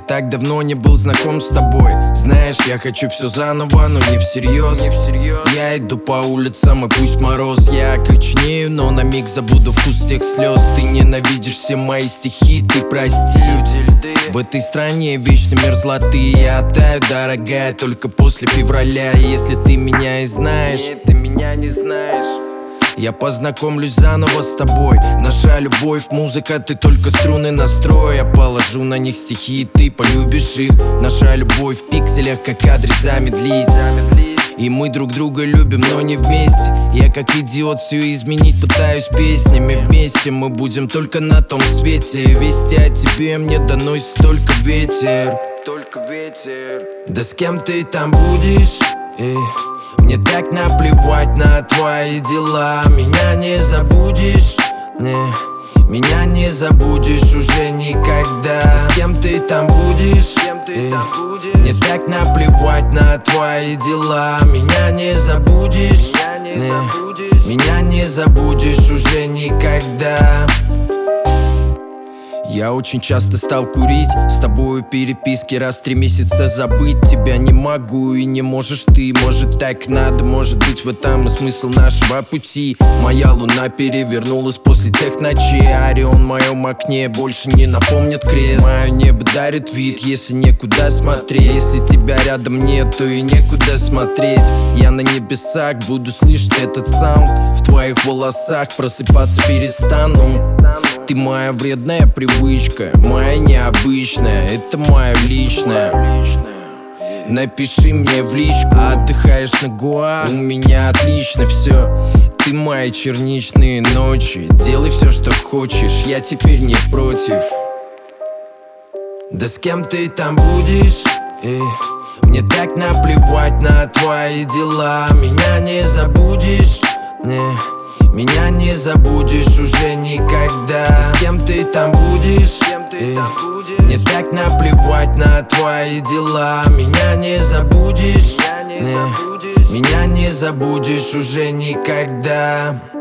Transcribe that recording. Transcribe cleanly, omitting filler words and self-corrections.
так давно не был знаком с тобой. Знаешь, я хочу все заново, но не всерьез. Я иду по улицам, и пусть мороз, я окоченею, но на миг забуду вкус тех слез. Ты ненавидишь все мои стихи, ты прости. В этой стране вечный мерзлоты. Я таю, дорогая, только после февраля. Если ты меня и знаешь, нет, ты меня не знаешь. Я познакомлюсь заново с тобой. Наша любовь, музыка, ты только струны настрой. Я положу на них стихи, ты полюбишь их. Наша любовь в пикселях, как кадры замедлить. И мы друг друга любим, но не вместе. Я как идиот все изменить пытаюсь песнями. Вместе мы будем только на том свете. Вести о тебе мне доносит только ветер. Только ветер. Да с кем ты там будешь? Мне так наплевать на твои дела. Меня не забудешь, не. Меня не забудешь уже никогда. С кем ты там будешь? Мне так наплевать на твои дела. Меня не забудешь, не. Меня не забудешь уже никогда. Я очень часто стал курить с тобою переписки, раз в 3 месяца забыть тебя не могу и не можешь ты. Может так надо, может быть в этом и смысл нашего пути. Моя луна перевернулась после тех ночей. Орион в моем окне больше не напомнит крест. Мое небо дарит вид, если некуда смотреть. Если тебя рядом нет, то и некуда смотреть. Я на небесах буду слышать этот саунд. В твоих волосах просыпаться перестану. Ты моя вредная привычка, моя необычная, это моя личная. Напиши мне в личку, отдыхаешь на Гоа, у меня отлично все. Ты мои черничные ночи, делай все, что хочешь, я теперь не против. Да с кем ты там будешь? Мне так наплевать на твои дела. Меня не забудешь, не. Меня не забудешь уже никогда. С кем ты там будешь? Мне так наплевать на твои дела. Меня не забудешь, не. Меня не забудешь уже никогда.